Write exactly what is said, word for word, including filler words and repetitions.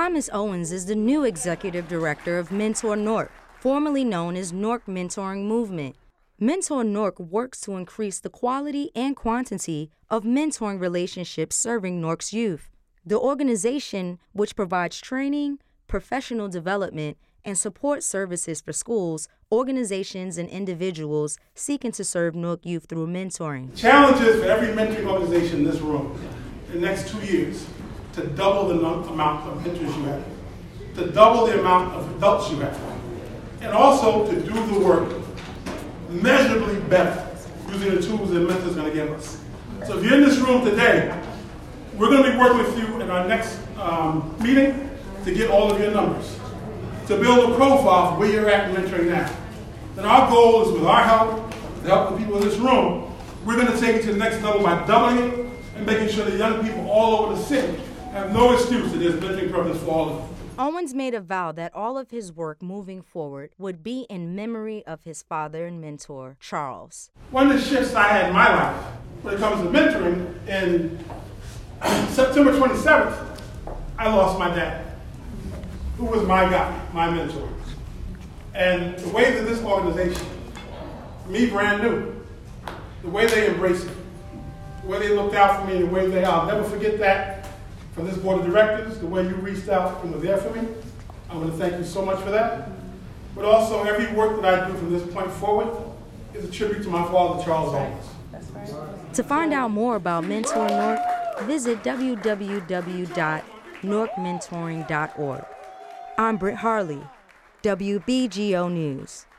Thomas Owens is the new executive director of Mentor Nork, formerly known as Nork Mentoring Movement. Mentor Nork works to increase the quality and quantity of mentoring relationships serving Nork's youth. The organization, which provides training, professional development, and support services for schools, organizations, and individuals seeking to serve Nork youth through mentoring. Challenges for every mentoring organization in this room in the next two years to double the amount of mentors you have, to double the amount of adults you have, and also to do the work measurably better using the tools that mentors are going to give us. So if you're in this room today, we're going to be working with you in our next um, meeting to get all of your numbers, to build a profile for where you're at in mentoring now. And our goal is, with our help, the help of the people in this room, we're going to take it to the next level by doubling it and making sure that young people all over the city have no excuse that there's mentoring programs for all of them. Owens made a vow that all of his work moving forward would be in memory of his father and mentor, Charles. One of the shifts I had in my life when it comes to mentoring, in September twenty-seventh, I lost my dad, who was my guy, my mentor. And the way that this organization, me brand new, the way they embraced me, the way they looked out for me, the way they, I'll never forget that. From this board of directors, the way you reached out and were there for me, I want to thank you so much for that. But also, every work that I do from this point forward is a tribute to my father, Charles Owens. That's right. To find out more about Mentor Nork, visit w w w dot nork mentoring dot org. I'm Britt Harley, W B G O News.